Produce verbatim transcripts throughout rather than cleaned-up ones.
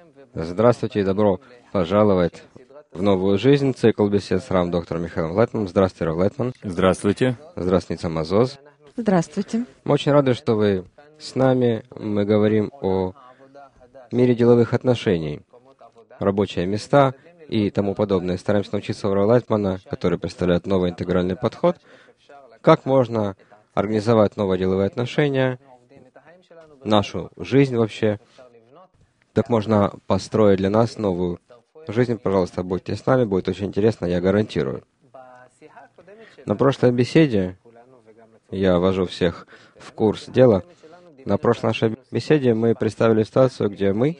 Здравствуйте и добро пожаловать в новую жизнь. Цикл бесед с Рав доктором Михаилом Лайтманом. Здравствуйте, Рав Лайтман. Здравствуйте. Здравствуйте, Мазоз. Здравствуйте. Мы очень рады, что вы с нами. Мы говорим о мире деловых отношений, рабочие места и тому подобное. Стараемся научиться у Рава Лайтмана, который представляет новый интегральный подход, как можно организовать новые деловые отношения, нашу жизнь вообще, как можно построить для нас новую жизнь. Пожалуйста, будьте с нами, будет очень интересно, я гарантирую. На прошлой беседе, я ввожу всех в курс дела, на прошлой нашей беседе мы представили ситуацию, где мы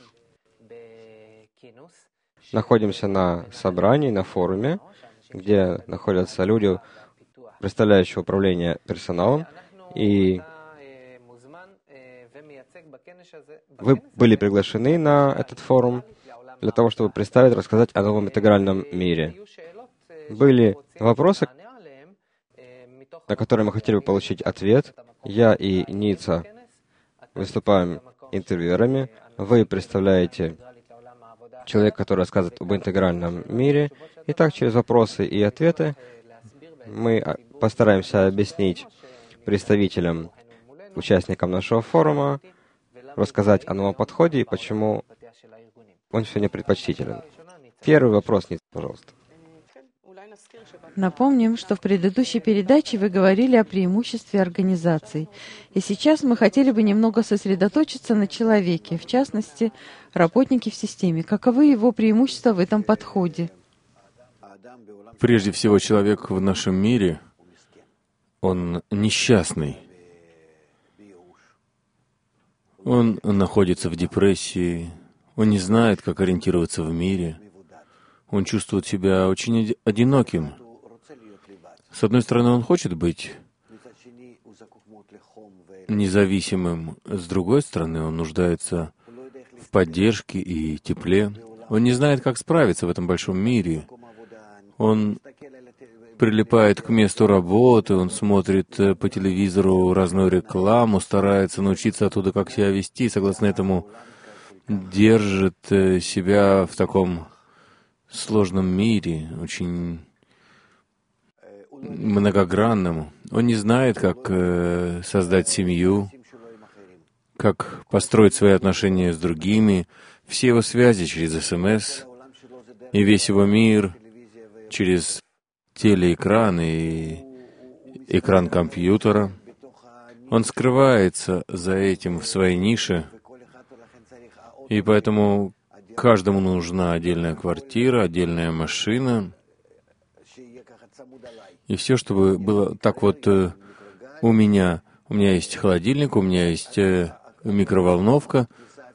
находимся на собрании, на форуме, где находятся люди, представляющие управление персоналом, и вы были приглашены на этот форум для того, чтобы представить, рассказать о новом интегральном мире. Были вопросы, на которые мы хотели бы получить ответ. Я и Ница выступаем интервьюерами. Вы представляете человека, который рассказывает об интегральном мире. И так, через вопросы и ответы мы постараемся объяснить представителям, участникам нашего форума, рассказать о новом подходе и почему он сегодня предпочтителен. Первый вопрос, Ница, пожалуйста. Напомним, что в предыдущей передаче вы говорили о преимуществе организаций. И сейчас мы хотели бы немного сосредоточиться на человеке, в частности, работнике в системе. Каковы его преимущества в этом подходе? Прежде всего, человек в нашем мире, он несчастный. Он находится в депрессии, он не знает, как ориентироваться в мире, он чувствует себя очень одиноким. С одной стороны, он хочет быть независимым, с другой стороны, он нуждается в поддержке и тепле. Он не знает, как справиться в этом большом мире. Он прилипает к месту работы, он смотрит по телевизору разную рекламу, старается научиться оттуда, как себя вести, согласно этому держит себя в таком сложном мире, очень многогранном. Он не знает, как создать семью, как построить свои отношения с другими. Все его связи через СМС и весь его мир через телеэкран и экран компьютера. Он скрывается за этим в своей нише, и поэтому каждому нужна отдельная квартира, отдельная машина, и все, чтобы было так вот э, у меня. У меня есть холодильник, у меня есть э, микроволновка,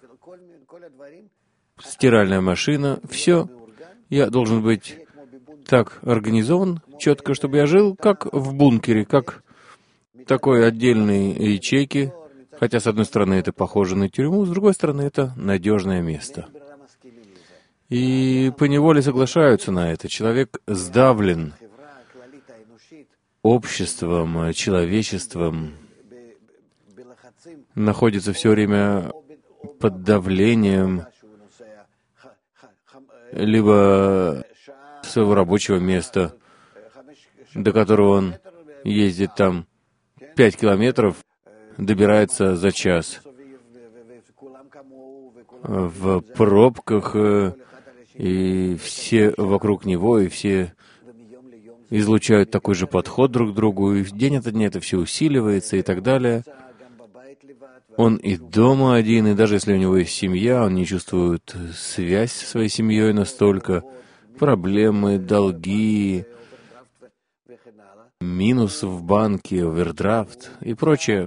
стиральная машина, все. Я должен быть так организован, четко, чтобы я жил как в бункере, как такой отдельной ячейки. Хотя, с одной стороны, это похоже на тюрьму, с другой стороны, это надежное место. И поневоле соглашаются на это. Человек сдавлен обществом, человечеством, находится все время под давлением либо своего рабочего места, до которого он ездит там пять километров, добирается за час. В пробках, и все вокруг него, и все излучают такой же подход друг к другу, и день ото дня это все усиливается и так далее. Он и дома один, и даже если у него есть семья, он не чувствует связь со своей семьей настолько. Проблемы, долги, минус в банке, овердрафт и прочее.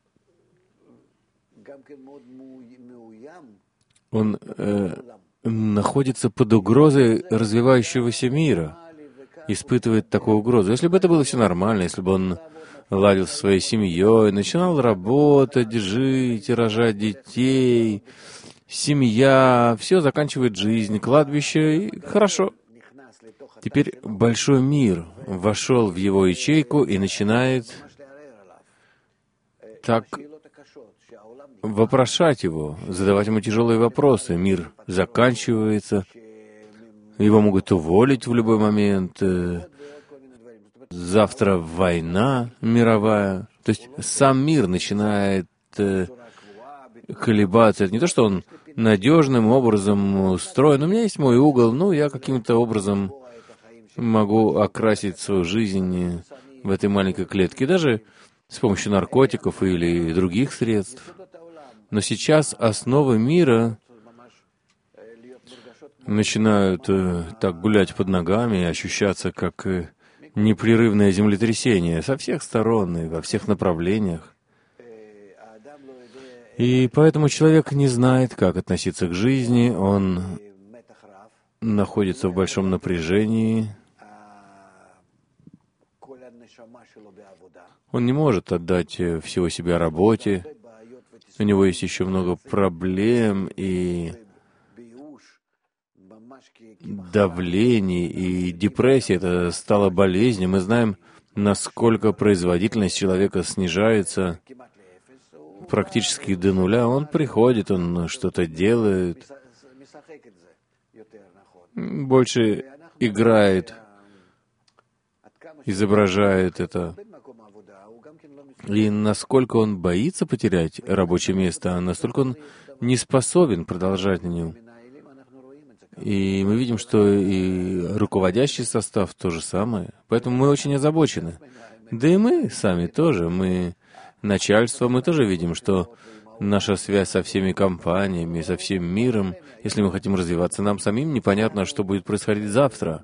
Он э, находится под угрозой развивающегося мира, испытывает такую угрозу. Если бы это было все нормально, если бы он ладил со своей семьей, начинал работать, жить, рожать детей, семья, все заканчивает жизнь, кладбище, и хорошо. Теперь большой мир вошел в его ячейку и начинает так вопрошать его, задавать ему тяжелые вопросы. Мир заканчивается, его могут уволить в любой момент, завтра война мировая. То есть сам мир начинает колебаться. Это не то, что он надежным образом устроен. У меня есть мой угол, ну, я каким-то образом могу окрасить свою жизнь в этой маленькой клетке, даже с помощью наркотиков или других средств. Но сейчас основы мира начинают э, так гулять под ногами и ощущаться как э, непрерывное землетрясение со всех сторон и во всех направлениях. И поэтому человек не знает, как относиться к жизни, он находится в большом напряжении, он не может отдать всего себя работе, у него есть еще много проблем и давлений, и депрессия — это стало болезнью. Мы знаем, насколько производительность человека снижается практически до нуля. Он приходит, он что-то делает, больше играет, изображает это. И насколько он боится потерять рабочее место, настолько он не способен продолжать на нем. И мы видим, что и руководящий состав то же самое. Поэтому мы очень озабочены. Да и мы сами тоже. Мы, начальство, мы тоже видим, что наша связь со всеми компаниями, со всем миром, если мы хотим развиваться, нам самим непонятно, что будет происходить завтра.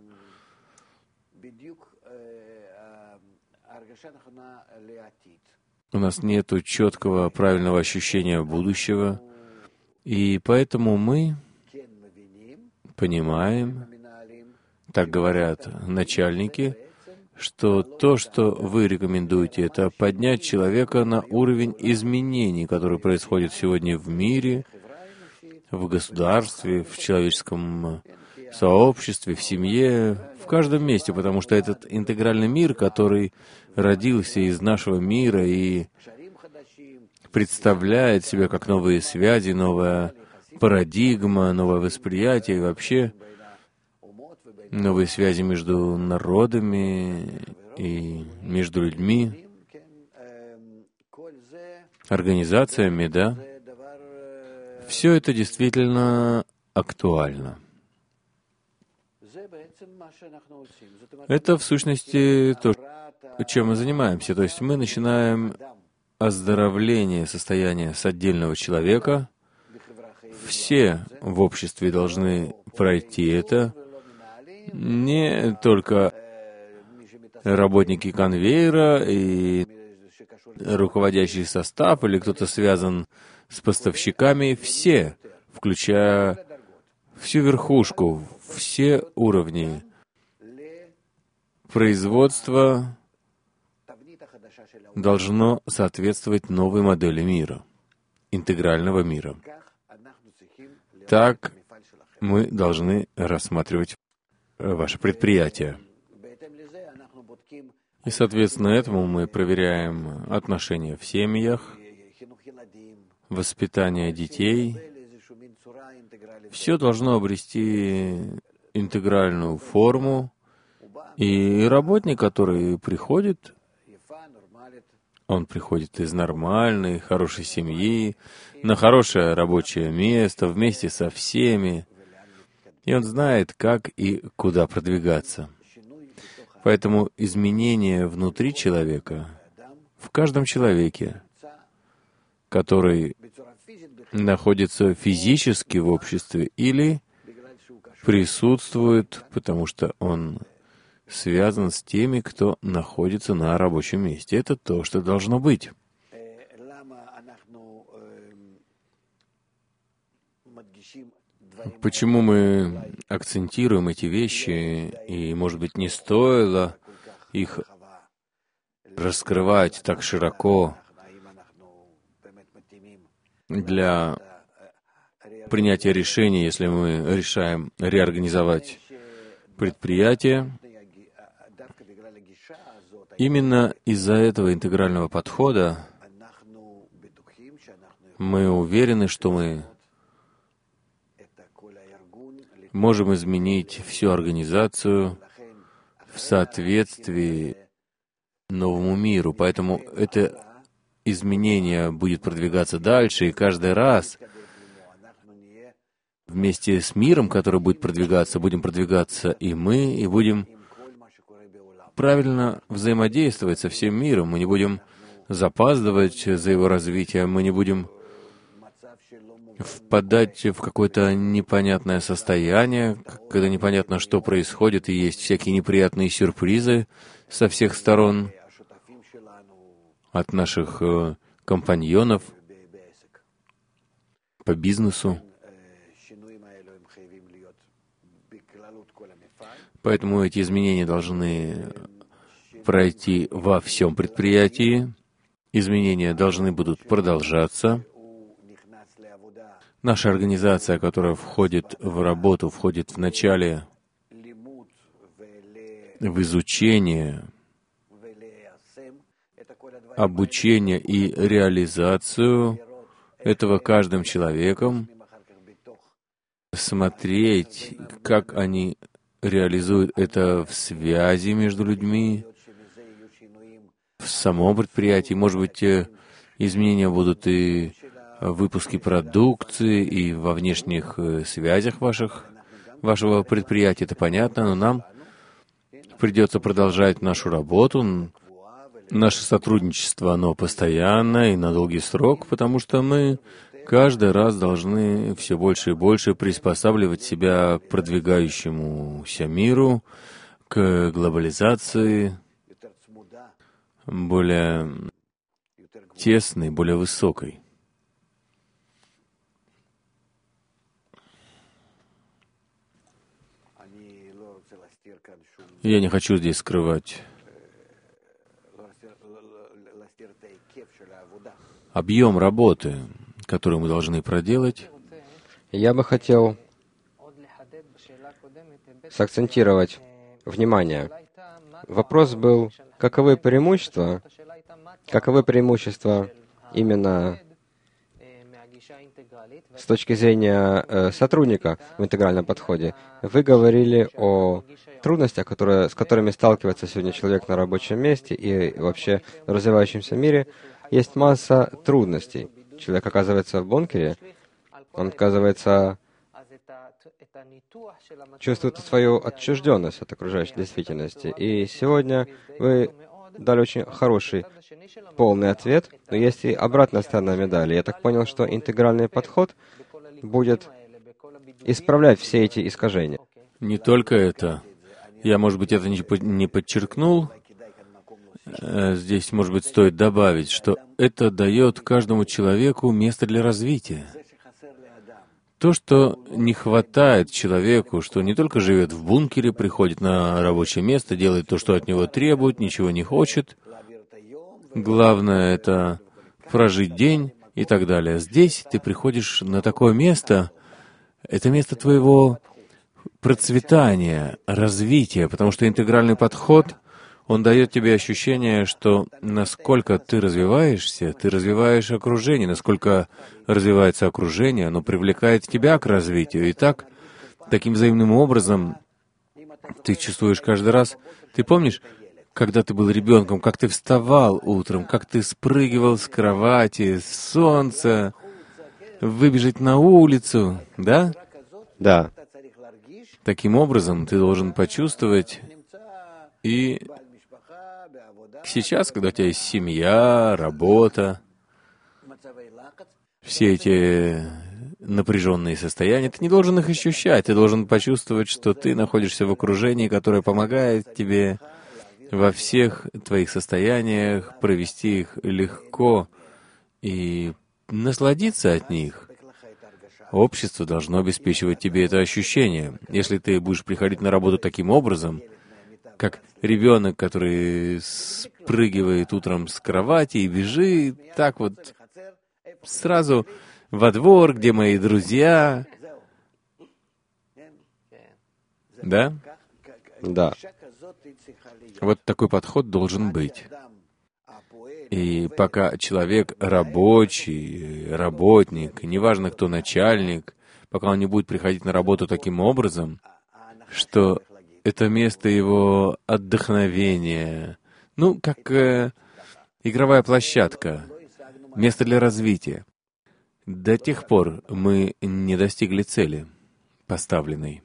У нас нет четкого, правильного ощущения будущего, и поэтому мы понимаем, так говорят начальники, что то, что вы рекомендуете, это поднять человека на уровень изменений, которые происходят сегодня в мире, в государстве, в человеческом сообществе, в семье, в каждом месте, потому что этот интегральный мир, который родился из нашего мира и представляет себя как новые связи, новая парадигма, новое восприятие и вообще новые связи между народами и между людьми, организациями, да, все это действительно актуально. Это, в сущности, то, чем мы занимаемся. То есть мы начинаем оздоровление состояния с отдельного человека. Все в обществе должны пройти это. Не только работники конвейера и руководящий состав, или кто-то связан с поставщиками. Все, включая всю верхушку, все уровни производства должно соответствовать новой модели мира, интегрального мира. Так мы должны рассматривать ваше предприятие. И, соответственно, этому мы проверяем отношения в семьях, воспитание детей. Все должно обрести интегральную форму, и работник, который приходит, он приходит из нормальной, хорошей семьи, на хорошее рабочее место, вместе со всеми, и он знает, как и куда продвигаться. Поэтому изменения внутри человека, в каждом человеке, который находится физически в обществе или присутствует, потому что он связан с теми, кто находится на рабочем месте. Это то, что должно быть. Почему мы акцентируем эти вещи, и, может быть, не стоило их раскрывать так широко для принятия решений, если мы решаем реорганизовать предприятие? Именно из-за этого интегрального подхода Мы уверены, что мы можем изменить всю организацию в соответствии новому миру. Поэтому это изменение будет продвигаться дальше, и каждый раз вместе с миром, который будет продвигаться, будем продвигаться и мы, и будем правильно взаимодействовать со всем миром. Мы не будем запаздывать за его развитие, мы не будем впадать в какое-то непонятное состояние, когда непонятно, что происходит, и есть всякие неприятные сюрпризы со всех сторон от наших э, компаньонов по бизнесу. Поэтому эти изменения должны пройти во всем предприятии. Изменения должны будут продолжаться. Наша организация, которая входит в работу, входит вначале в изучение, обучение и реализацию этого каждым человеком, смотреть, как они реализуют это в связи между людьми, в самом предприятии. Может быть, изменения будут и в выпуске продукции, и во внешних связях ваших, вашего предприятия, это понятно, но нам придется продолжать нашу работу. Наше сотрудничество, оно постоянное и на долгий срок, потому что мы каждый раз должны все больше и больше приспосабливать себя к продвигающемуся миру, к глобализации, более тесной, более высокой. Я не хочу здесь скрывать объем работы, которую мы должны проделать. Я бы хотел сакцентировать внимание. Вопрос был, каковы преимущества, каковы преимущества именно с точки зрения э, сотрудника в интегральном подходе. Вы говорили о трудностях, которые, с которыми сталкивается сегодня человек на рабочем месте и вообще в развивающемся мире. Есть масса трудностей. Человек оказывается в бункере, он оказывается чувствует свою отчужденность от окружающей действительности. И сегодня вы дали очень хороший, полный ответ, но есть и обратная сторона медали. Я так понял, что интегральный подход будет исправлять все эти искажения. Не только это. Я, может быть, это не подчеркнул. Здесь, может быть, стоит добавить, что это дает каждому человеку место для развития. То, что не хватает человеку, что не только живет в бункере, приходит на рабочее место, делает то, что от него требуют, ничего не хочет. Главное — это прожить день и так далее. Здесь ты приходишь на такое место, это место твоего процветания, развития, потому что интегральный подход, он дает тебе ощущение, что насколько ты развиваешься, ты развиваешь окружение, насколько развивается окружение, оно привлекает тебя к развитию. И так, таким взаимным образом, ты чувствуешь каждый раз. Ты помнишь, когда ты был ребенком, как ты вставал утром, как ты спрыгивал с кровати, с солнца, выбежать на улицу, да? Да. Таким образом, ты должен почувствовать. И сейчас, когда у тебя есть семья, работа, все эти напряженные состояния, ты не должен их ощущать, ты должен почувствовать, что ты находишься в окружении, которое помогает тебе во всех твоих состояниях провести их легко и насладиться от них. Общество должно обеспечивать тебе это ощущение. Если ты будешь приходить на работу таким образом, как ребенок, который спрыгивает утром с кровати и бежит так вот сразу во двор, где мои друзья. Да? Да. Вот такой подход должен быть. И пока человек рабочий, работник, неважно кто начальник, пока он не будет приходить на работу таким образом, что это место его отдохновения, ну, как э, игровая площадка, место для развития. До тех пор мы не достигли цели, поставленной.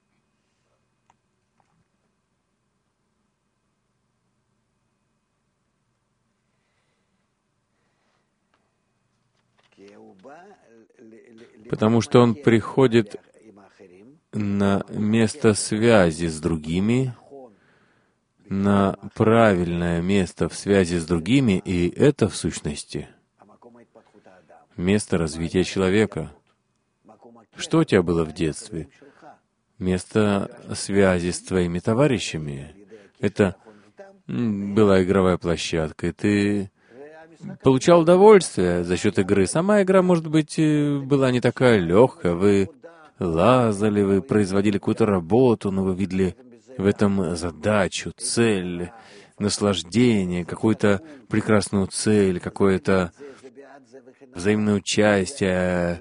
Потому что он приходит на место связи с другими, на правильное место в связи с другими, и это, в сущности, место развития человека. Что у тебя было в детстве? Место связи с твоими товарищами. Это была игровая площадка, и ты получал удовольствие за счет игры. Сама игра, может быть, была не такая легкая. Вы лазали, вы производили какую-то работу, но вы видели в этом задачу, цель, наслаждение, какую-то прекрасную цель, какое-то взаимное участие.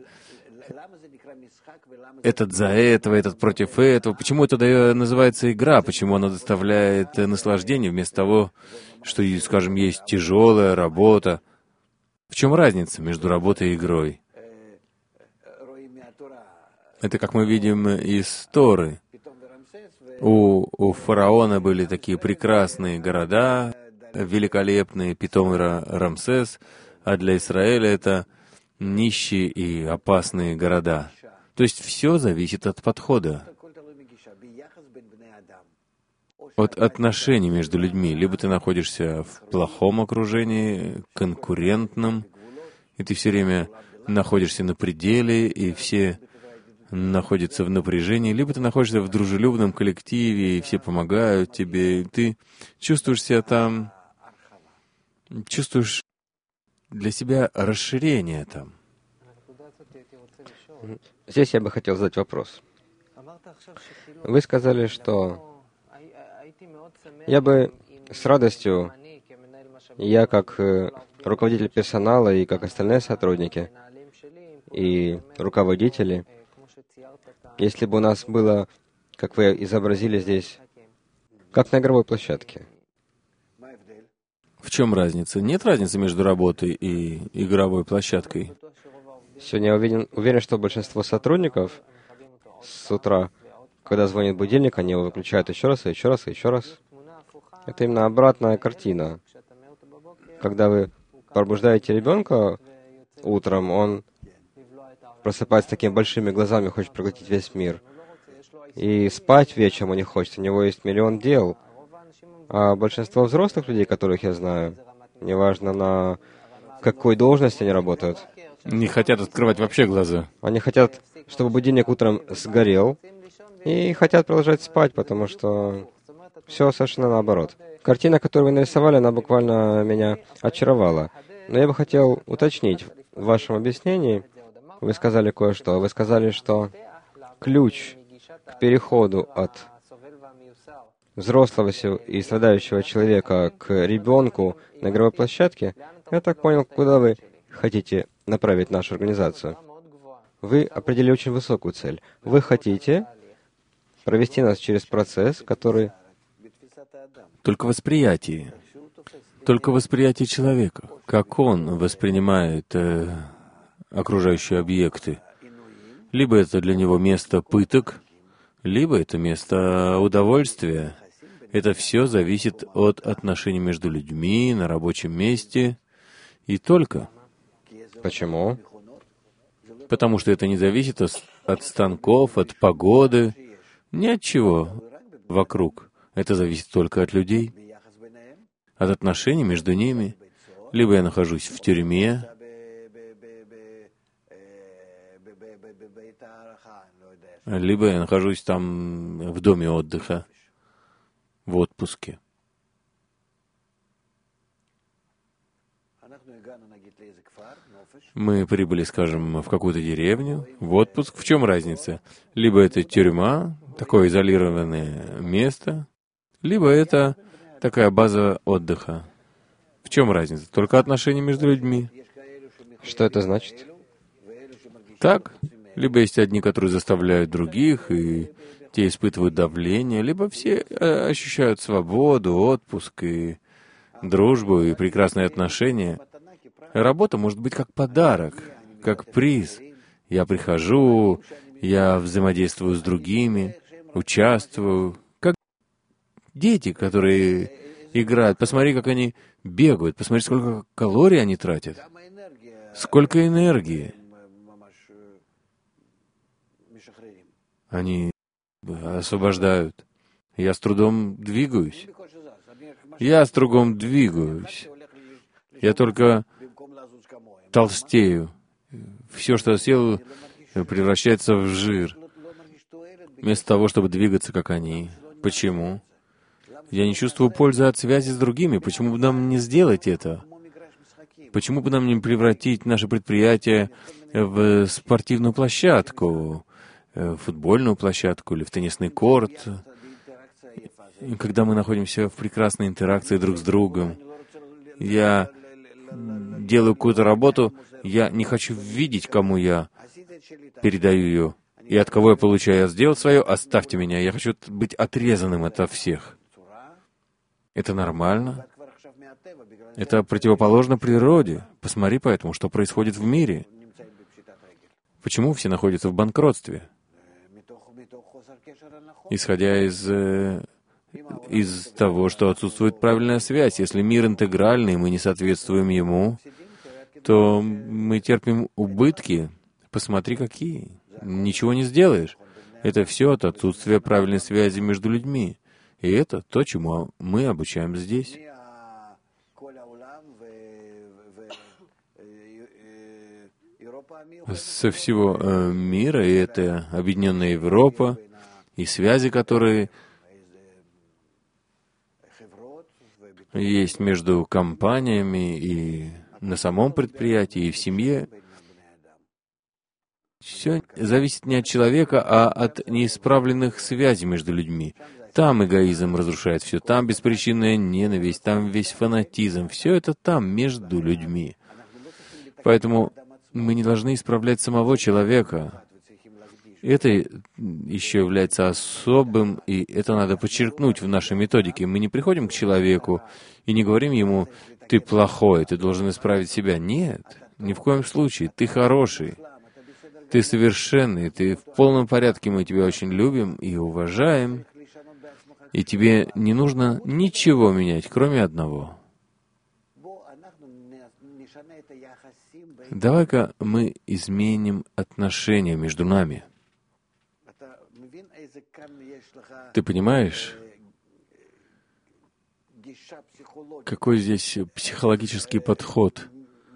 Этот за этого, этот против этого. Почему это называется игра? Почему она доставляет наслаждение вместо того, что, скажем, есть тяжелая работа? В чем разница между работой и игрой? Это, как мы видим из Торы. У, у фараона были такие прекрасные города, великолепные, Питом и Рамсес, а для Израиля это нищие и опасные города. То есть все зависит от подхода, от отношений между людьми. Либо ты находишься в плохом окружении, конкурентном, и ты все время находишься на пределе, и все находятся в напряжении, либо ты находишься в дружелюбном коллективе, и все помогают тебе, и ты чувствуешь себя там, чувствуешь для себя расширение там. Здесь я бы хотел задать вопрос. Вы сказали, что я бы с радостью, я как руководитель персонала и как остальные сотрудники и руководители, если бы у нас было, как вы изобразили здесь, как на игровой площадке. В чем разница? Нет разницы между работой и игровой площадкой. Сегодня я уверен, уверен, что большинство сотрудников с утра, когда звонит будильник, они его выключают еще раз, и еще раз, и еще раз. Это именно обратная картина. Когда вы пробуждаете ребенка утром, он просыпается с такими большими глазами, хочет проглотить весь мир. И спать вечером он не хочет, у него есть миллион дел. А большинство взрослых людей, которых я знаю, неважно на какой должности они работают, не хотят открывать вообще глаза. Они хотят, чтобы будильник утром сгорел, и хотят продолжать спать, потому что все совершенно наоборот. Картина, которую вы нарисовали, она буквально меня очаровала. Но я бы хотел уточнить в вашем объяснении. Вы сказали кое-что. Вы сказали, что ключ к переходу от взрослого и страдающего человека к ребенку на игровой площадке, я так понял, куда вы хотите направить нашу организацию. Вы определили очень высокую цель. Вы хотите провести нас через процесс, который... Только восприятие. Только восприятие человека. Как он воспринимает э, окружающие объекты. Либо это для него место пыток, либо это место удовольствия. Это все зависит от отношений между людьми на рабочем месте. И только... Почему? Потому что это не зависит от, от станков, от погоды, ни от чего вокруг. Это зависит только от людей, от отношений между ними. Либо я нахожусь в тюрьме, либо я нахожусь там в доме отдыха, в отпуске. Мы прибыли, скажем, в какую-то деревню, в отпуск. В чем разница? Либо это тюрьма, такое изолированное место, либо это такая база отдыха. В чем разница? Только отношения между людьми. Что это значит? Так? Либо есть одни, которые заставляют других, и те испытывают давление, либо все э, ощущают свободу, отпуск, и дружбу, и прекрасные отношения. Работа может быть как подарок, как приз. Я прихожу, я взаимодействую с другими, участвую, как дети, которые играют. Посмотри, как они бегают, посмотри, сколько калорий они тратят, сколько энергии они освобождают. Я с трудом двигаюсь. Я с трудом двигаюсь. Я только толстею. Все, что я съел, превращается в жир. Вместо того, чтобы двигаться, как они. Почему? Я не чувствую пользы от связи с другими. Почему бы нам не сделать это? Почему бы нам не превратить наше предприятие в спортивную площадку, в футбольную площадку или в теннисный корт, когда мы находимся в прекрасной интеракции друг с другом? Я делаю какую-то работу, я не хочу видеть, кому я передаю ее и от кого я получаю. Я сделал свое, оставьте меня. Я хочу быть отрезанным ото всех. Это нормально. Это противоположно природе. Посмотри поэтому, что происходит в мире. Почему все находятся в банкротстве? Исходя из, э, из того, что отсутствует правильная связь. Если мир интегральный, мы не соответствуем ему, то мы терпим убытки. Посмотри, какие. Ничего не сделаешь. Это все от отсутствия правильной связи между людьми. И это то, чему мы обучаем здесь. Со всего э, мира, и это Объединенная Европа, и связи, которые есть между компаниями и на самом предприятии, и в семье. Все зависит не от человека, а от неисправленных связей между людьми. Там эгоизм разрушает все, там беспричинная ненависть, там весь фанатизм. Все это там, между людьми. Поэтому мы не должны исправлять самого человека. Это еще является особым, и это надо подчеркнуть в нашей методике. Мы не приходим к человеку и не говорим ему: «Ты плохой, ты должен исправить себя». Нет, ни в коем случае. Ты хороший, ты совершенный, ты в полном порядке. Мы тебя очень любим и уважаем, и тебе не нужно ничего менять, кроме одного. Давай-ка мы изменим отношения между нами. Ты понимаешь, какой здесь психологический подход?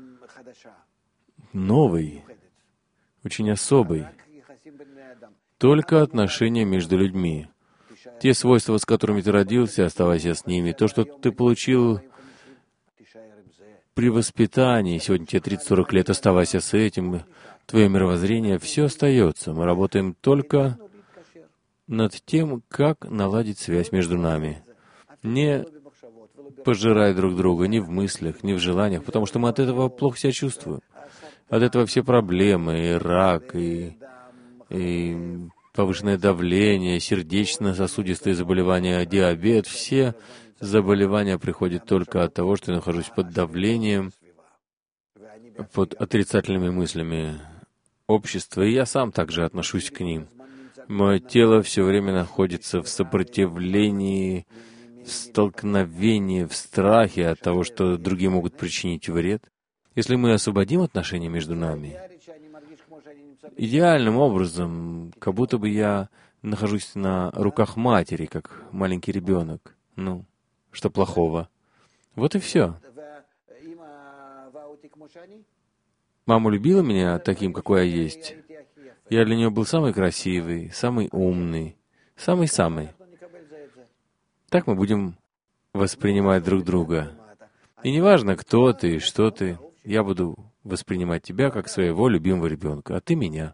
Новый, очень особый. Только отношения между людьми. Те свойства, с которыми ты родился, оставайся с ними. То, что ты получил при воспитании, сегодня тебе тридцать-сорок лет, оставайся с этим. Твое мировоззрение, все остается. Мы работаем только над тем, как наладить связь между нами. Не пожирай друг друга ни в мыслях, ни в желаниях, потому что мы от этого плохо себя чувствуем. От этого все проблемы, и рак, и, и повышенное давление, сердечно-сосудистые заболевания, диабет, все заболевания приходят только от того, что я нахожусь под давлением, под отрицательными мыслями общества, и я сам также отношусь к ним. Мое тело все время находится в сопротивлении, в столкновении, в страхе от того, что другие могут причинить вред. Если мы освободим отношения между нами, идеальным образом, как будто бы я нахожусь на руках матери, как маленький ребенок. Ну, что плохого? Вот и все. Мама любила меня таким, какой я есть. Я для нее был самый красивый, самый умный, самый-самый. Так мы будем воспринимать друг друга. И неважно, кто ты и что ты, я буду воспринимать тебя как своего любимого ребенка, а ты меня.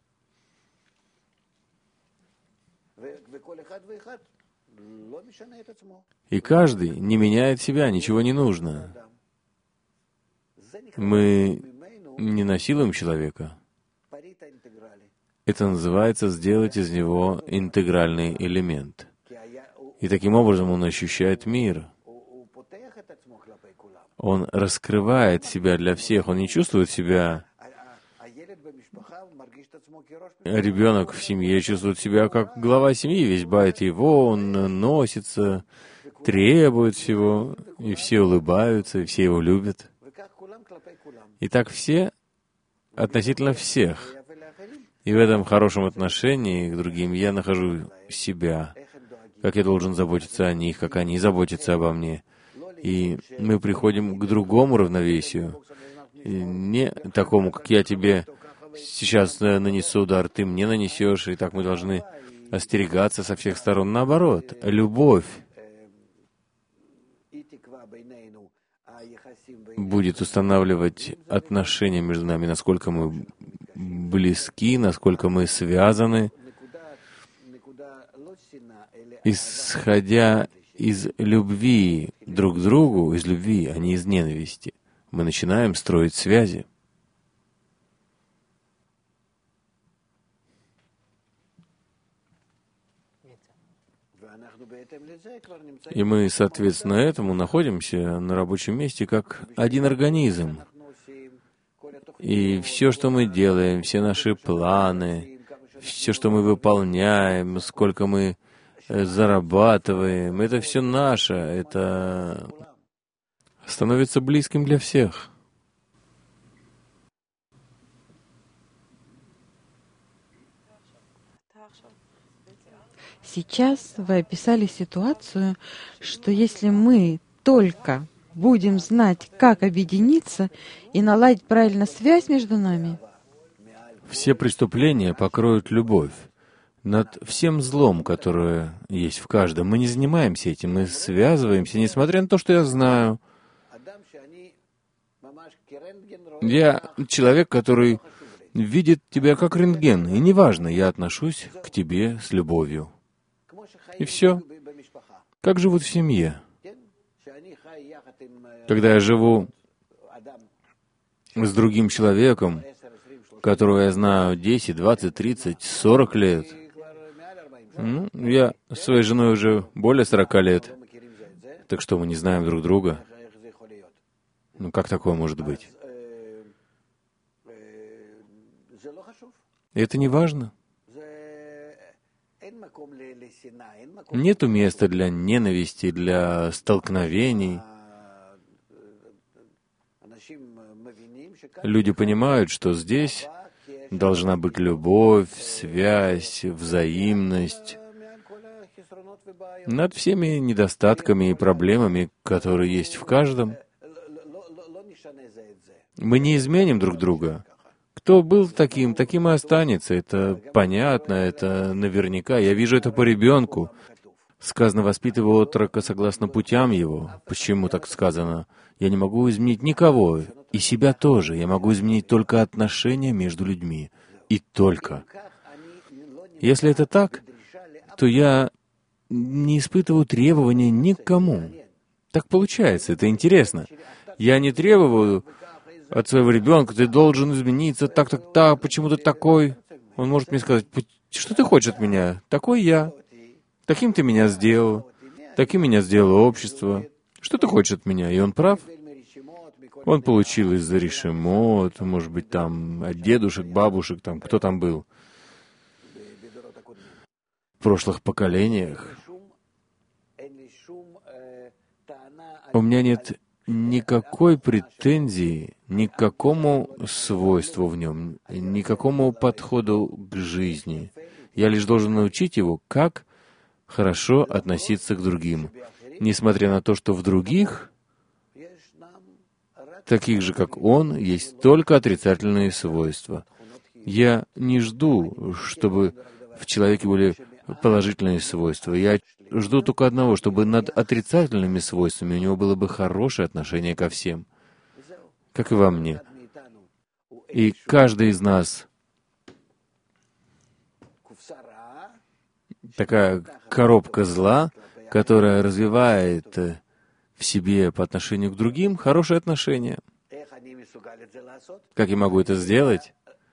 И каждый не меняет себя, ничего не нужно. Мы не насилуем человека. Это называется сделать из него интегральный элемент. И таким образом он ощущает мир. Он раскрывает себя для всех. Он не чувствует себя... Ребенок в семье чувствует себя как глава семьи. Весь байт его, он носится, требует всего, и все улыбаются, и все его любят. И так все относительно всех. И в этом хорошем отношении к другим я нахожу себя, как я должен заботиться о них, как они заботятся обо мне. И мы приходим к другому равновесию, не такому, как я тебе сейчас нанесу удар, ты мне нанесешь, и так мы должны остерегаться со всех сторон. Наоборот, любовь будет устанавливать отношения между нами, насколько мы близки, насколько мы связаны, исходя из любви друг к другу, из любви, а не из ненависти. Мы начинаем строить связи. И мы, соответственно, этому находимся на рабочем месте как один организм. И все, что мы делаем, все наши планы, все, что мы выполняем, сколько мы зарабатываем, это все наше, это становится близким для всех. Сейчас вы описали ситуацию, что если мы только будем знать, как объединиться и наладить правильно связь между нами, все преступления покроют любовь над всем злом, которое есть в каждом. Мы не занимаемся этим, мы связываемся, несмотря на то, что я знаю. Я человек, который видит тебя как рентген, и неважно, я отношусь к тебе с любовью. И все. Как живут в семье. Когда я живу с другим человеком, которого я знаю десять, двадцать, тридцать, сорок лет, ну, я с своей женой уже более сорока лет. Так что, мы не знаем друг друга? Ну, как такое может быть? И это не важно. Нету места для ненависти, для столкновений. Люди понимают, что здесь должна быть любовь, связь, взаимность над всеми недостатками и проблемами, которые есть в каждом. Мы не изменим друг друга. Кто был таким, таким и останется. Это понятно, это наверняка. Я вижу это по ребенку. Сказано, воспитывай отрока согласно путям его. Почему так сказано? Я не могу изменить никого, и себя тоже. Я могу изменить только отношения между людьми. И только. Если это так, то я не испытываю требования ни к кому. Так получается, это интересно. Я не требую от своего ребенка, ты должен измениться, так, так, так, почему ты такой? Он может мне сказать, что ты хочешь от меня? Такой я. Таким ты меня сделал. Таким меня сделало общество. Что ты хочешь от меня? И он прав. Он получил из-за решемот, может быть, там, от дедушек, бабушек, там, кто там был в прошлых поколениях. У меня нет никакой претензии ни к какому свойству в нем, ни к какому подходу к жизни. Я лишь должен научить его, как хорошо относиться к другим, несмотря на то, что в других, таких же, как он, есть только отрицательные свойства. Я не жду, чтобы в человеке были положительные свойства. Я жду только одного, чтобы над отрицательными свойствами у него было бы хорошее отношение ко всем, как и во мне. И каждый из нас такая коробка зла, которая развивает в себе по отношению к другим хорошие отношения. Как я могу это сделать?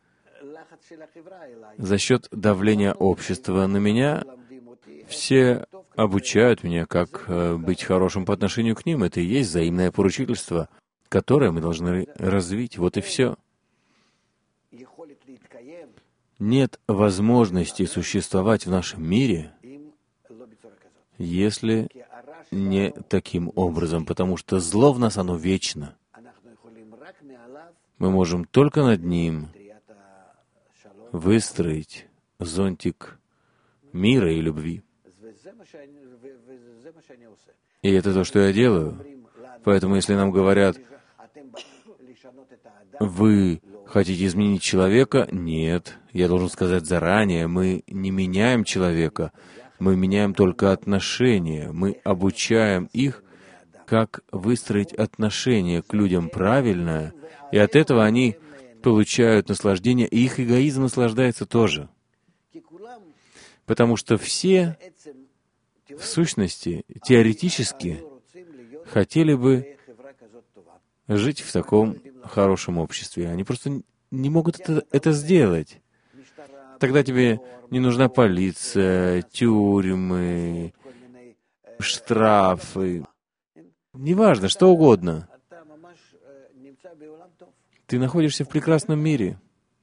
За счет давления общества на меня. Все обучают меня, как быть хорошим по отношению к ним. Это и есть взаимное поручительство, которое мы должны развить. Вот и все. Нет возможности существовать в нашем мире, если не таким образом, потому что зло в нас, оно вечно. Мы можем только над ним выстроить зонтик мира и любви. И это то, что я делаю. Поэтому, если нам говорят, вы хотите изменить человека? Нет. Я должен сказать заранее, мы не меняем человека, мы меняем только отношения. Мы обучаем их, как выстроить отношения к людям правильно, и от этого они получают наслаждение, и их эгоизм наслаждается тоже. Потому что все, в сущности, теоретически, хотели бы жить в таком хорошем обществе. Они просто не могут это, это сделать. Тогда тебе не нужна полиция, тюрьмы, штрафы. Неважно, что угодно. Ты находишься в прекрасном мире.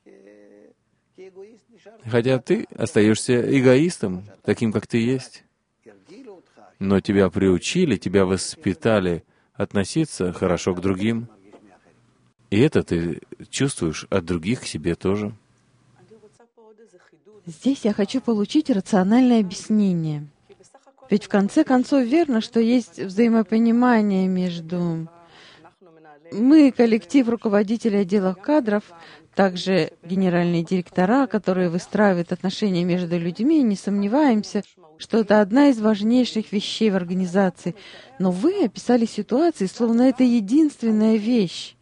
Хотя ты остаешься эгоистом, таким, как ты есть. Но тебя приучили, тебя воспитали относиться хорошо к другим. И это ты чувствуешь от других к себе тоже. Здесь я хочу получить рациональное объяснение. Ведь в конце концов верно, что есть взаимопонимание между... Мы, коллектив руководителей отделов кадров, также генеральные директора, которые выстраивают отношения между людьми, не сомневаемся, что это одна из важнейших вещей в организации. Но вы описали ситуации, словно это единственная вещь.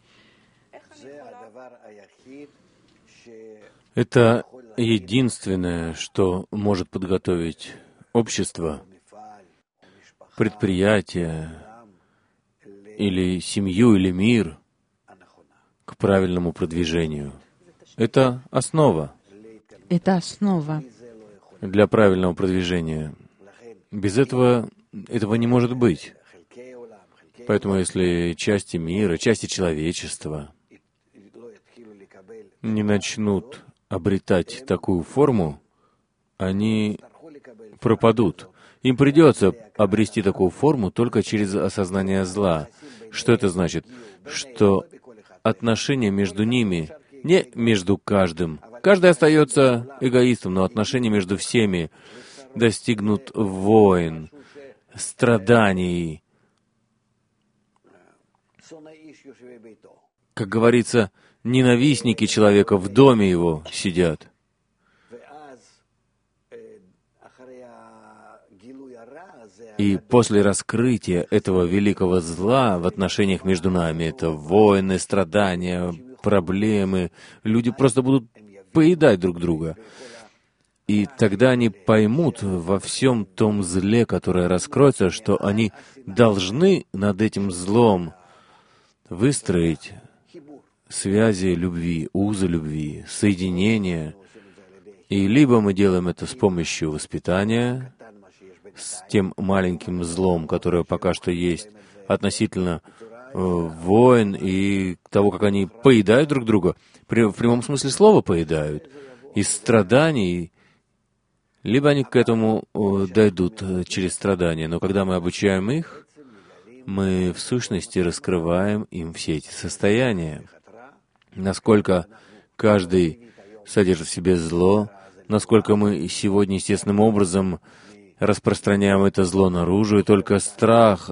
Это единственное, что может подготовить общество, предприятие, или семью, или мир к правильному продвижению. Это основа. Это основа. Для правильного продвижения. Без этого этого не может быть. Поэтому если части мира, части человечества не начнут обретать такую форму, они пропадут. Им придется обрести такую форму только через осознание зла. Что это значит? Что отношения между ними, не между каждым. Каждый остается эгоистом, но отношения между всеми достигнут войн, страданий. Как говорится, ненавистники человека в доме его сидят. И после раскрытия этого великого зла в отношениях между нами, это войны, страдания, проблемы, люди просто будут поедать друг друга. И тогда они поймут во всем том зле, которое раскроется, что они должны над этим злом выстроить связи любви, узы любви, соединения. И либо мы делаем это с помощью воспитания, с тем маленьким злом, которое пока что есть, относительно э, войн и того, как они поедают друг друга, при, в прямом смысле слова поедают, из страданий, либо они к этому э, дойдут э, через страдания. Но когда мы обучаем их, мы в сущности раскрываем им все эти состояния. Насколько каждый содержит в себе зло, насколько мы сегодня естественным образом распространяем это зло наружу, и только страх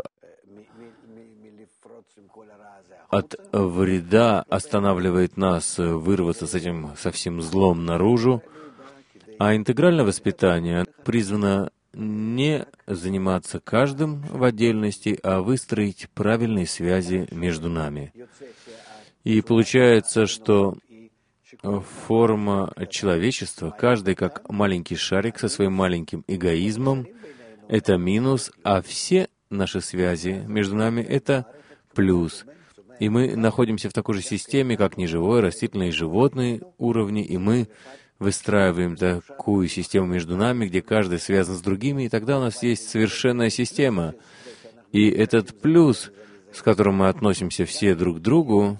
от вреда останавливает нас вырваться с этим совсем злом наружу, а интегральное воспитание призвано не заниматься каждым в отдельности, а выстроить правильные связи между нами. И получается, что форма человечества, каждый как маленький шарик со своим маленьким эгоизмом, это минус, а все наши связи между нами — это плюс. И мы находимся в такой же системе, как неживой, растительный и животный уровни, и мы выстраиваем такую систему между нами, где каждый связан с другими, и тогда у нас есть совершенная система. И этот плюс, с которым мы относимся все друг к другу,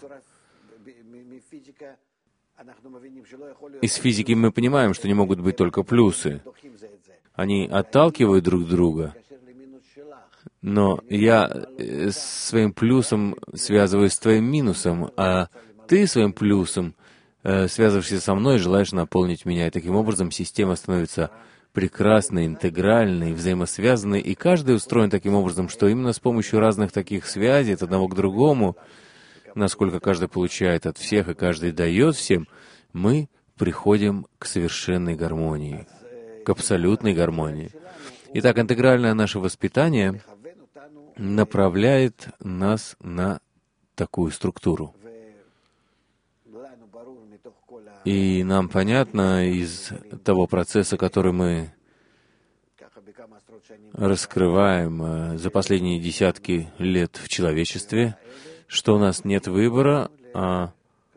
из физики мы понимаем, что не могут быть только плюсы. Они отталкивают друг друга, но я своим плюсом связываюсь с твоим минусом, а ты своим плюсом связываешься со мной и желаешь наполнить меня. И таким образом система становится прекрасной, интегральной, взаимосвязанной, и каждый устроен таким образом, что именно с помощью разных таких связей от одного к другому, насколько каждый получает от всех и каждый дает всем, мы приходим к совершенной гармонии, к абсолютной гармонии. Итак, интегральное наше воспитание направляет нас на такую структуру. И нам понятно из того процесса, который мы раскрываем за последние десятки лет в человечестве, что у нас нет выбора, а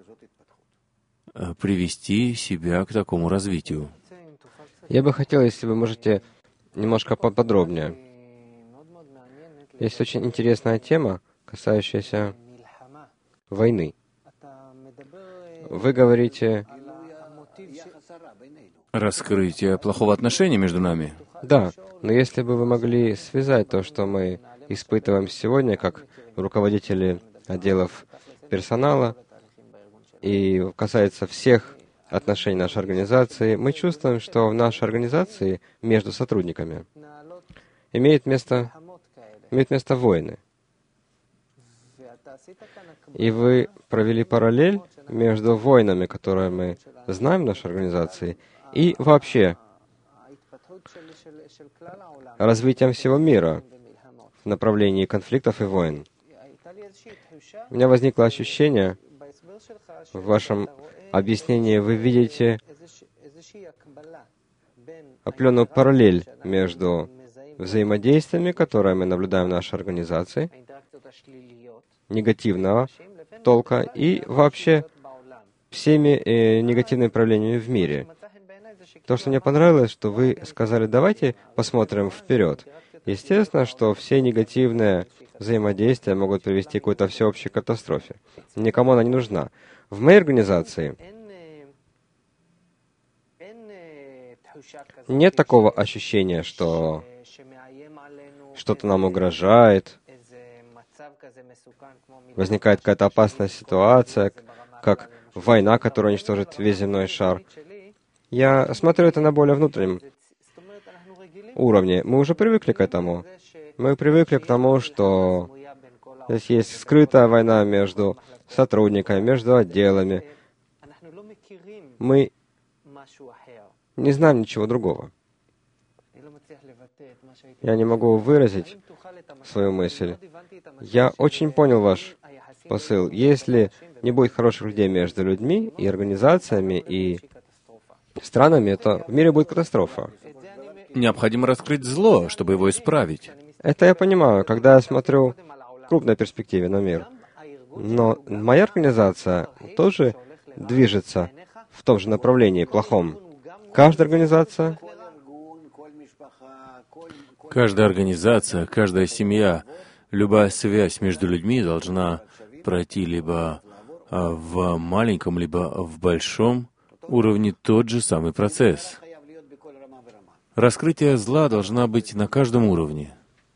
привести себя к такому развитию. Я бы хотел, если вы можете, немножко поподробнее. Есть очень интересная тема, касающаяся войны. Вы говорите... Раскрытие плохого отношения между нами. Да, но если бы вы могли связать то, что мы испытываем сегодня, как руководители отделов персонала, и касается всех отношений нашей организации, мы чувствуем, что в нашей организации между сотрудниками имеет место, имеют место войны. И вы провели параллель между войнами, которые мы знаем в нашей организации, и вообще развитием всего мира в направлении конфликтов и войн. У меня возникло ощущение, в вашем объяснении вы видите определенную параллель между взаимодействиями, которые мы наблюдаем в нашей организации, негативного толка, и вообще всеми э, негативными проявлениями в мире. То, что мне понравилось, что вы сказали, давайте посмотрим вперед. Естественно, что все негативные взаимодействия могут привести к какой-то всеобщей катастрофе. Никому она не нужна. В моей организации нет такого ощущения, что что-то нам угрожает, возникает какая-то опасная ситуация, как война, которая уничтожит весь земной шар. Я смотрю это на более внутреннем уровне. Мы уже привыкли к этому. Мы привыкли к тому, что здесь есть скрытая война между сотрудниками, между отделами. Мы не знаем ничего другого. Я не могу выразить свою мысль. Я очень понял ваш посыл. Если не будет хороших людей между людьми и организациями, и странами, то в мире будет катастрофа. Необходимо раскрыть зло, чтобы его исправить. Это я понимаю, когда я смотрю в крупной перспективе на мир. Но моя организация тоже движется в том же направлении, плохом. Каждая организация... Каждая организация, каждая семья, любая связь между людьми должна пройти либо в маленьком, либо в большом уровне тот же самый процесс. Раскрытие зла должна быть на каждом уровне.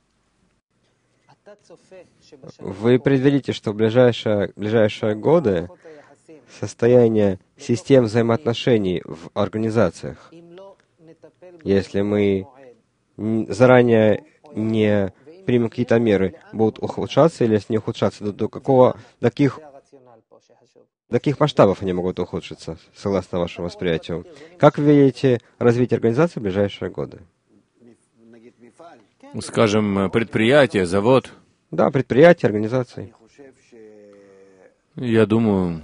Вы предвидите, что в ближайшие, ближайшие годы состояние систем взаимоотношений в организациях, если мы заранее не примем какие-то меры, будут ухудшаться или если не ухудшаться, до, до какого, до каких, до каких масштабов они могут ухудшиться, согласно вашему восприятию? Как вы видите развитие организации в ближайшие годы? Скажем, предприятие, завод. Да, предприятия, организации. Я думаю...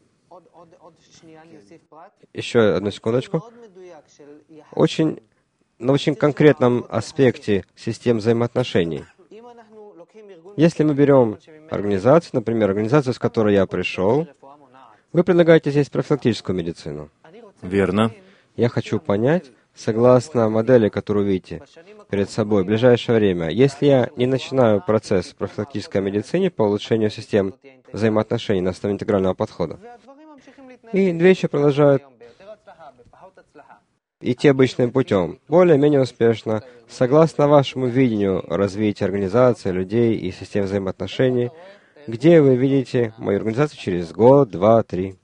Еще одну секундочку. Очень, на очень конкретном аспекте систем взаимоотношений. Если мы берем организацию, например, организацию, с которой я пришел, вы предлагаете здесь профилактическую медицину. Верно. Я хочу понять, согласно модели, которую видите перед собой в ближайшее время, если я не начинаю процесс профилактической медицины по улучшению систем взаимоотношений на основе интегрального подхода, и две вещи продолжают идти обычным путем, более-менее успешно, согласно вашему видению развития организации, людей и систем взаимоотношений, где вы видите мою организацию через год, два, три.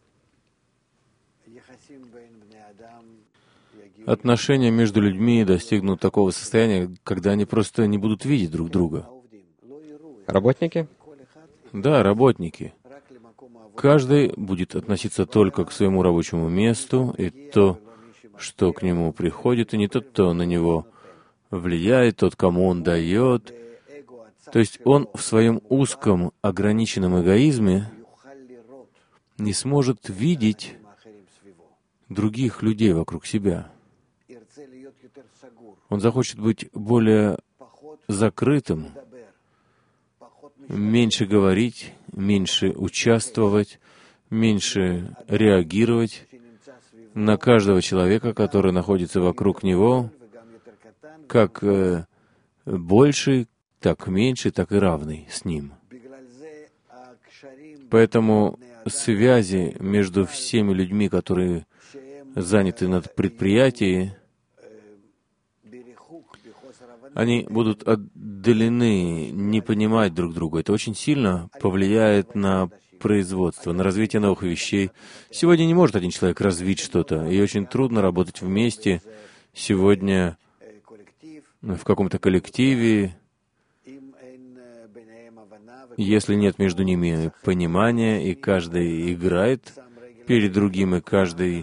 Отношения между людьми достигнут такого состояния, когда они просто не будут видеть друг друга. Работники? Да, работники. Каждый будет относиться только к своему рабочему месту, и то, что к нему приходит, и не тот, кто на него влияет, тот, кому он дает. То есть он в своем узком, ограниченном эгоизме не сможет видеть других людей вокруг себя. Он захочет быть более закрытым, меньше говорить, меньше участвовать, меньше реагировать на каждого человека, который находится вокруг него, как э, больший, так меньше, так и равный с ним. Поэтому связи между всеми людьми, которые заняты над предприятием, они будут отдалены, не понимать друг друга. Это очень сильно повлияет на производство, на развитие новых вещей. Сегодня не может один человек развить что-то, и очень трудно работать вместе сегодня в каком-то коллективе, если нет между ними понимания, и каждый играет перед другим, и каждый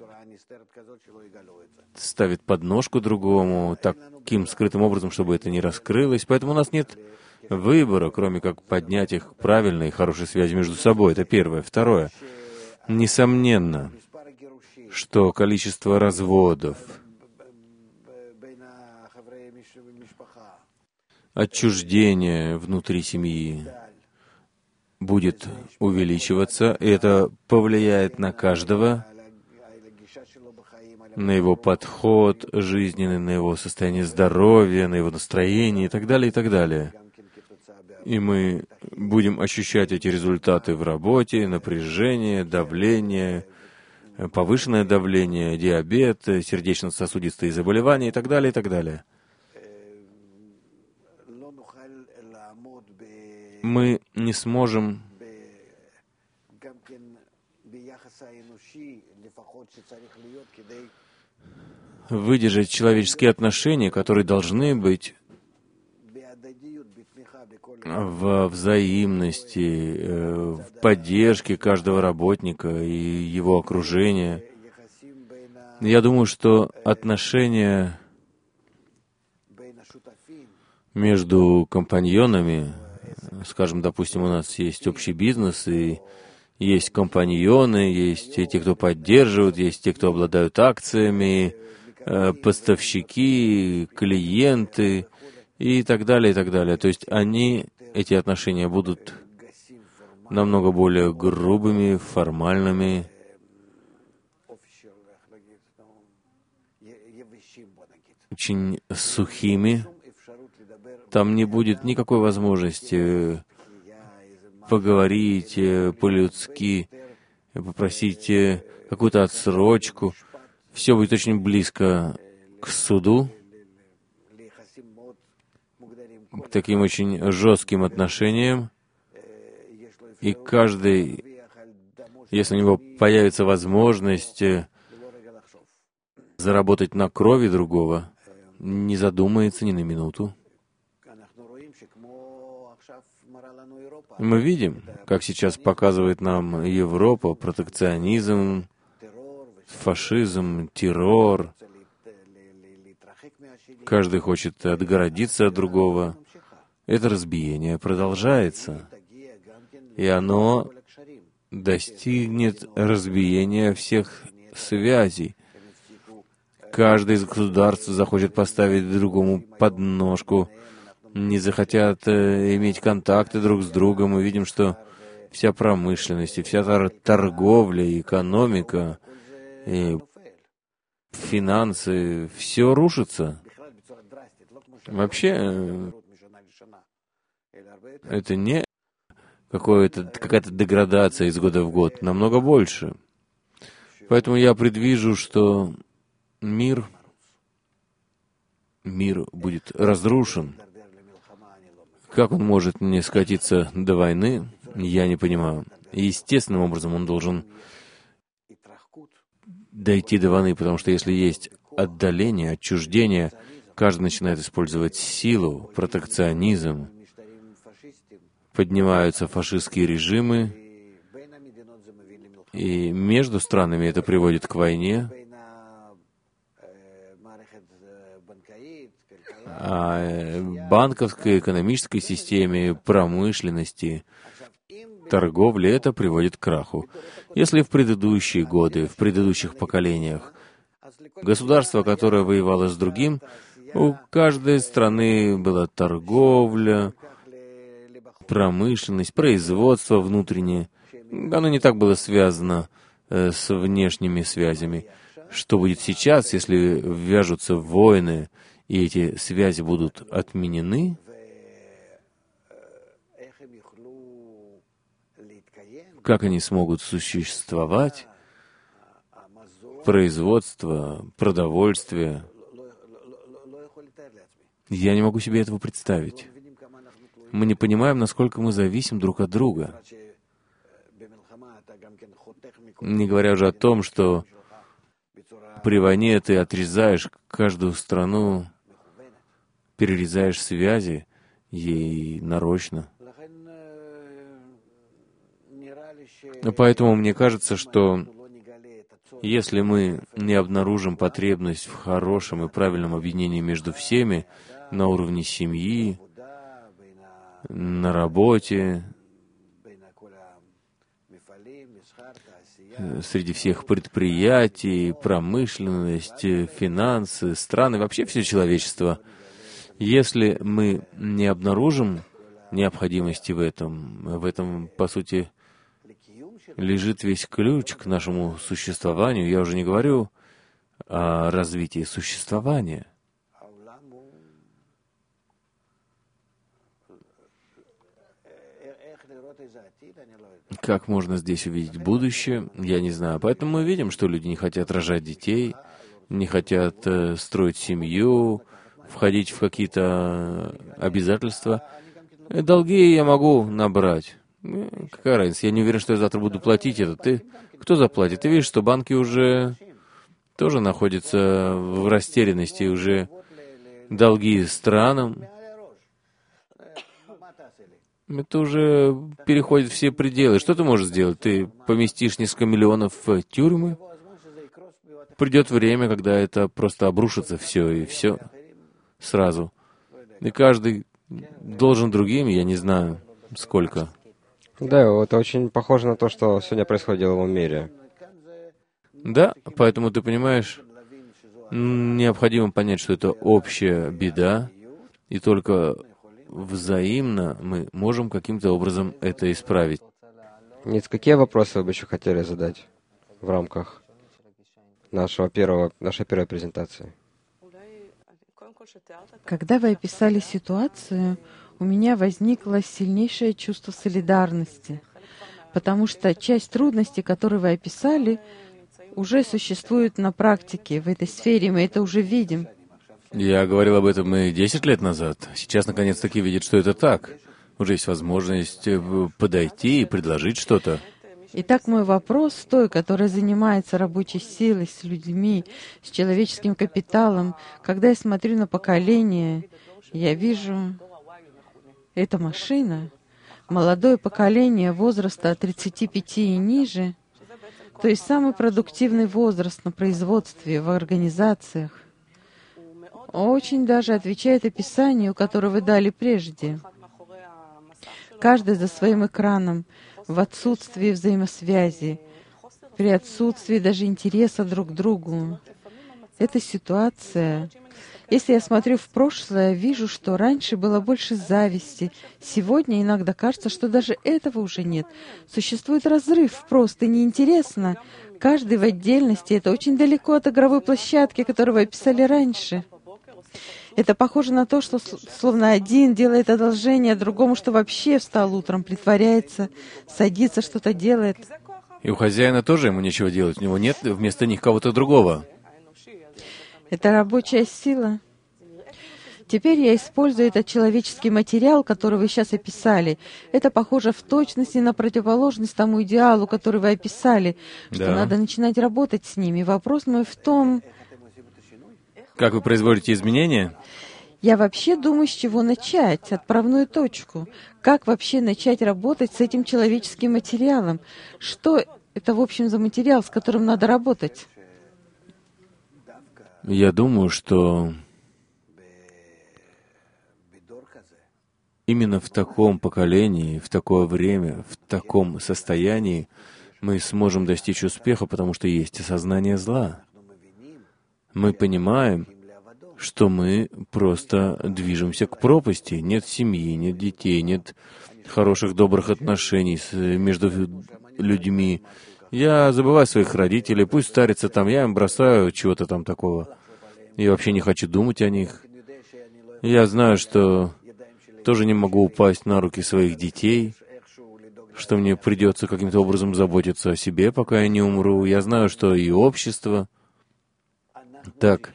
ставит подножку другому таким скрытым образом, чтобы это не раскрылось. Поэтому у нас нет выбора, кроме как поднять их правильной и хорошей связи между собой. Это первое. Второе. Несомненно, что количество разводов, отчуждение внутри семьи будет увеличиваться, и это повлияет на каждого, на его подход жизненный, на его состояние здоровья, на его настроение и так далее, и так далее. И мы будем ощущать эти результаты в работе, напряжение, давление, повышенное давление, диабет, сердечно-сосудистые заболевания и так далее, и так далее. Мы не сможем выдержать человеческие отношения, которые должны быть в взаимности, в поддержке каждого работника и его окружения. Я думаю, что отношения между компаньонами, скажем, допустим, у нас есть общий бизнес, и есть компаньоны, есть те, кто поддерживают, есть те, кто обладают акциями, поставщики, клиенты и так далее, и так далее. То есть они, эти отношения будут намного более грубыми, формальными, очень сухими. Там не будет никакой возможности поговорить по-людски, попросить какую-то отсрочку. Все будет очень близко к суду, к таким очень жестким отношениям. И каждый, если у него появится возможность заработать на крови другого, не задумается ни на минуту. Мы видим, как сейчас показывает нам Европа, протекционизм, фашизм, террор. Каждый хочет отгородиться от другого. Это разбиение продолжается. И оно достигнет разбиения всех связей. Каждый из государств захочет поставить другому подножку. не захотят э, иметь контакты друг с другом. Мы видим, что вся промышленность, и вся тор- торговля, и экономика, и финансы, все рушится. Вообще, э, это не какое-то, какая-то деградация из года в год, намного больше. Поэтому я предвижу, что мир, мир будет разрушен. Как он может не скатиться до войны, я не понимаю. И естественным образом он должен дойти до войны, потому что если есть отдаление, отчуждение, каждый начинает использовать силу, протекционизм, поднимаются фашистские режимы, и между странами это приводит к войне, а банковской, экономической системе, промышленности, торговли это приводит к краху. Если в предыдущие годы, в предыдущих поколениях государство, которое воевало с другим, у каждой страны была торговля, промышленность, производство внутреннее. Оно не так было связано э, с внешними связями. Что будет сейчас, если ввяжутся войны, и эти связи будут отменены? Как они смогут существовать? Производство, продовольствие. Я не могу себе этого представить. Мы не понимаем, насколько мы зависим друг от друга. Не говоря уже о том, что при войне ты отрезаешь каждую страну, перерезаешь связи ей нарочно. Поэтому мне кажется, что если мы не обнаружим потребность в хорошем и правильном объединении между всеми на уровне семьи, на работе, среди всех предприятий, промышленность, финансы, страны, вообще все человечество, если мы не обнаружим необходимости в этом, в этом, по сути, лежит весь ключ к нашему существованию. Я уже не говорю о развитии существования. Как можно здесь увидеть будущее, я не знаю. Поэтому мы видим, что люди не хотят рожать детей, не хотят э, строить семью, входить в какие-то обязательства. Долги я могу набрать. Какая разница? Я не уверен, что я завтра буду платить это. Ты кто заплатит? Ты видишь, что банки уже тоже находятся в растерянности, уже долги странам. Это уже переходит все пределы. Что ты можешь сделать? Ты поместишь несколько миллионов в тюрьмы? Придет время, когда это просто обрушится все, и все сразу. И каждый должен другим, я не знаю, сколько. Да, это очень похоже на то, что сегодня происходило в мире. Да, поэтому ты понимаешь, необходимо понять, что это общая беда, и только взаимно мы можем каким-то образом это исправить. Нет, какие вопросы вы бы еще хотели задать в рамках нашего первого, нашей первой презентации? Когда вы описали ситуацию, у меня возникло сильнейшее чувство солидарности, потому что часть трудностей, которые вы описали, уже существует на практике в этой сфере, мы это уже видим. Я говорил об этом и десять лет назад. Сейчас, наконец-таки, видят, что это так. Уже есть возможность подойти и предложить что-то. Итак, мой вопрос той, которая занимается рабочей силой, с людьми, с человеческим капиталом. Когда я смотрю на поколение, я вижу, эта машина, молодое поколение возраста от тридцати пяти и ниже, то есть самый продуктивный возраст на производстве, в организациях, очень даже отвечает описанию, которое вы дали прежде. Каждый за своим экраном, в отсутствии взаимосвязи, при отсутствии даже интереса друг к другу. Эта ситуация, Если я смотрю в прошлое, вижу, что раньше было больше зависти. Сегодня иногда кажется, что даже этого уже нет. Существует разрыв, просто неинтересно. Каждый в отдельности. Это очень далеко от игровой площадки, которую вы описали раньше. Это похоже на то, что словно один делает одолжение другому, что вообще встал утром, притворяется, садится, что-то делает. И у хозяина тоже ему нечего делать. У него нет вместо них кого-то другого. Это рабочая сила. Теперь я использую этот человеческий материал, который вы сейчас описали. Это похоже в точности на противоположность тому идеалу, который вы описали, что Да. надо начинать работать с ними. Вопрос мой в том... Как вы производите изменения? Я вообще думаю, с чего начать, отправную точку. Как вообще начать работать с этим человеческим материалом? Что это, в общем, за материал, с которым надо работать? Я думаю, что именно в таком поколении, в такое время, в таком состоянии мы сможем достичь успеха, потому что есть осознание зла. Мы понимаем, что мы просто движемся к пропасти. Нет семьи, нет детей, нет хороших, добрых отношений с, между людьми. Я забываю своих родителей, пусть старятся там, я им бросаю чего-то там такого. Я вообще не хочу думать о них. Я знаю, что тоже не могу упасть на руки своих детей, что мне придется каким-то образом заботиться о себе, пока я не умру. Я знаю, что и общество так.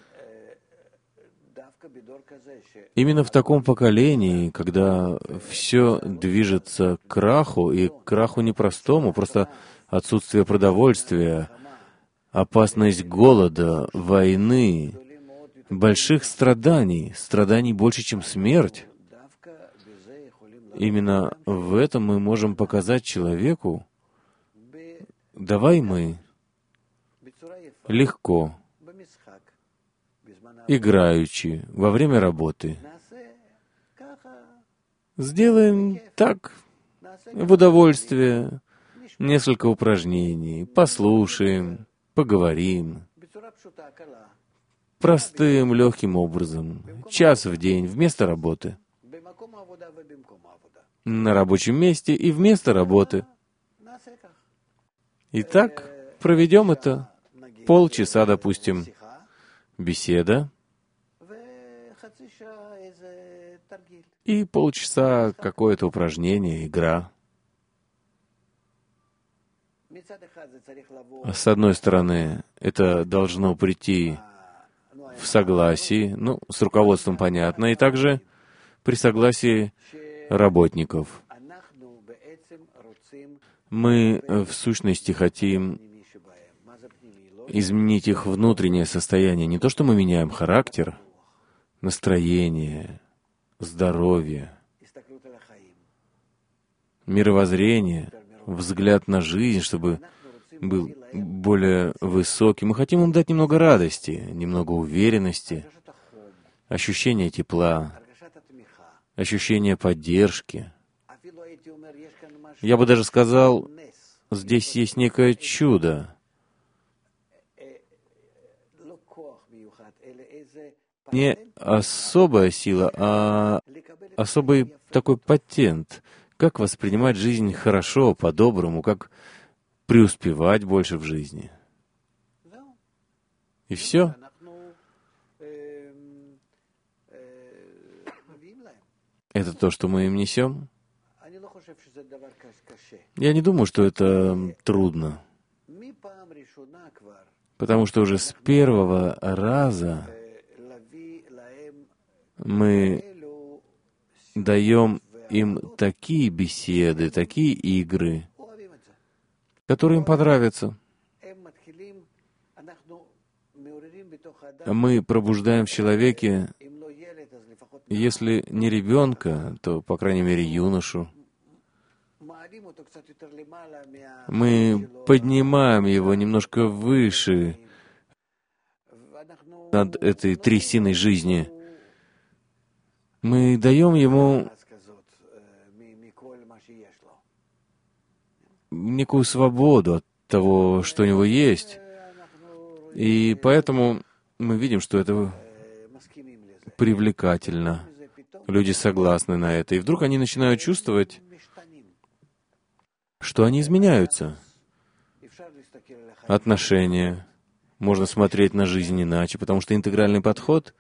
Именно в таком поколении, когда все движется к краху, и к краху непростому, просто отсутствие продовольствия, опасность голода, войны, больших страданий, страданий больше, чем смерть. Именно в этом мы можем показать человеку, давай мы легко, играючи, во время работы, сделаем так, в удовольствие, несколько упражнений, послушаем, поговорим, простым, легким образом, час в день, вместо работы, на рабочем месте и вместо работы. Итак, проведем это полчаса, допустим, беседа, и полчаса какое-то упражнение, игра. С одной стороны, это должно прийти в согласии, ну, с руководством понятно, и также при согласии работников. Мы, в сущности, хотим изменить их внутреннее состояние. Не то, что мы меняем характер, настроение, здоровье, мировоззрение, взгляд на жизнь, чтобы был более высокий. Мы хотим им дать немного радости, немного уверенности, ощущение тепла, ощущение поддержки. Я бы даже сказал, здесь есть некое чудо. Не особая сила, а особый такой патент. Как воспринимать жизнь хорошо, по-доброму, как преуспевать больше в жизни. И все. Это то, что мы им несем. Я не думаю, что это трудно. Потому что уже с первого раза мы даем им такие беседы, такие игры, которые им понравятся. Мы пробуждаем в человеке, если не ребенка, то, по крайней мере, юношу. Мы поднимаем его немножко выше над этой трясиной жизни. Мы даем ему некую свободу от того, что у него есть. И поэтому мы видим, что это привлекательно. Люди согласны на это. И вдруг они начинают чувствовать, что они изменяются. Отношения. Можно смотреть на жизнь иначе, потому что интегральный подход,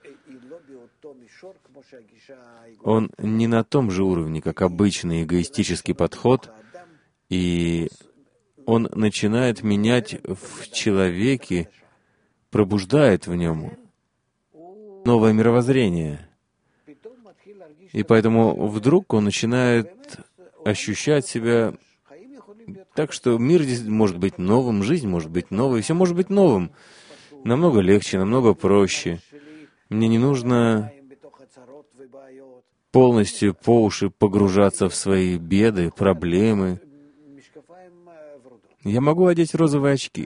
он не на том же уровне, как обычный эгоистический подход, и он начинает менять в человеке, пробуждает в нем новое мировоззрение. И поэтому вдруг он начинает ощущать себя так, что мир здесь может быть новым, жизнь может быть новой, все может быть новым. Намного легче, намного проще. Мне не нужно полностью по уши погружаться в свои беды, проблемы. Я могу одеть розовые очки,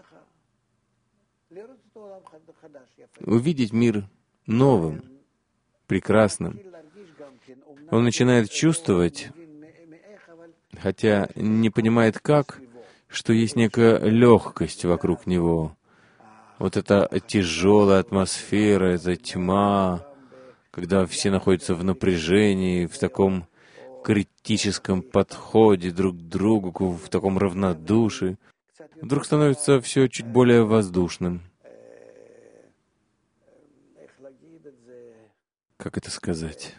увидеть мир новым, прекрасным. Он начинает чувствовать, хотя не понимает как, что есть некая легкость вокруг него. Вот эта тяжелая атмосфера, эта тьма, когда все находятся в напряжении, в таком критическом подходе друг к другу, в таком равнодушии, вдруг становится все чуть более воздушным. Как это сказать?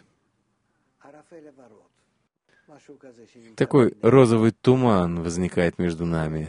Такой розовый туман возникает между нами.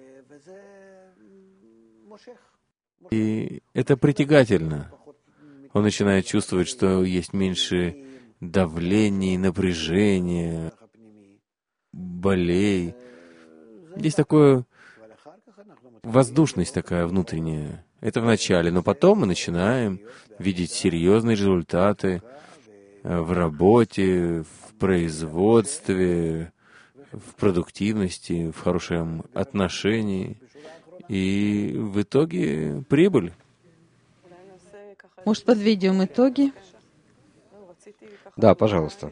И это притягательно. Он начинает чувствовать, что есть меньше давлений, напряжения, болей. Есть такое воздушность такая внутренняя. Это в начале, но потом мы начинаем видеть серьезные результаты в работе, в производстве, в продуктивности, в хорошем отношении. И в итоге прибыль. Может, подведем итоги? Да, пожалуйста.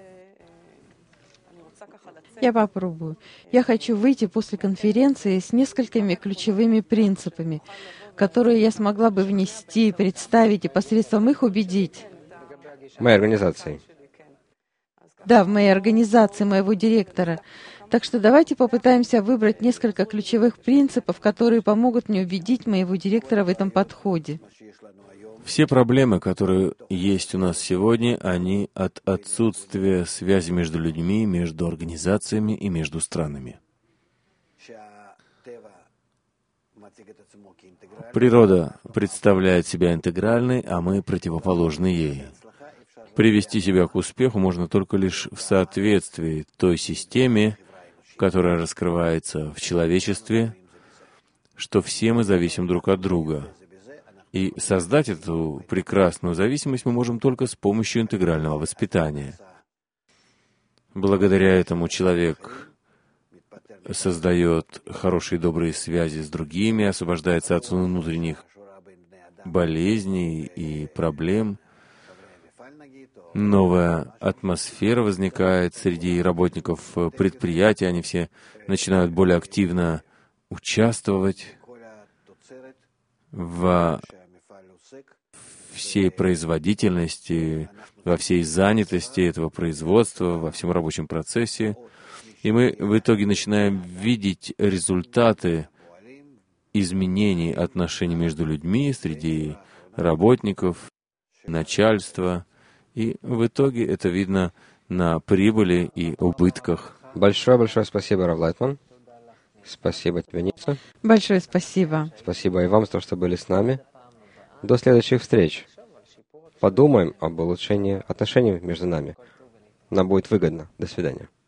Я попробую. Я хочу выйти после конференции с несколькими ключевыми принципами, которые я смогла бы внести, представить и посредством их убедить. В моей организации. Да, в моей организации, моего директора. Так что давайте попытаемся выбрать несколько ключевых принципов, которые помогут мне убедить моего директора в этом подходе. Все проблемы, которые есть у нас сегодня, они от отсутствия связи между людьми, между организациями и между странами. Природа представляет себя интегральной, а мы противоположны ей. Привести себя к успеху можно только лишь в соответствии той системе, которая раскрывается в человечестве, что все мы зависим друг от друга. И создать эту прекрасную зависимость мы можем только с помощью интегрального воспитания. Благодаря этому человек создает хорошие добрые связи с другими, освобождается от внутренних болезней и проблем. Новая атмосфера возникает среди работников предприятия, они все начинают более активно участвовать в всей производительности, во всей занятости этого производства, во всем рабочем процессе. И мы в итоге начинаем видеть результаты изменений отношений между людьми, среди работников, начальства. И в итоге это видно на прибыли и убытках. Большое-большое спасибо, Рав Лайтман. Спасибо тебе, Ницца. Большое спасибо. Спасибо и вам за то, что были с нами. До следующих встреч. Подумаем об улучшении отношений между нами. Нам будет выгодно. До свидания.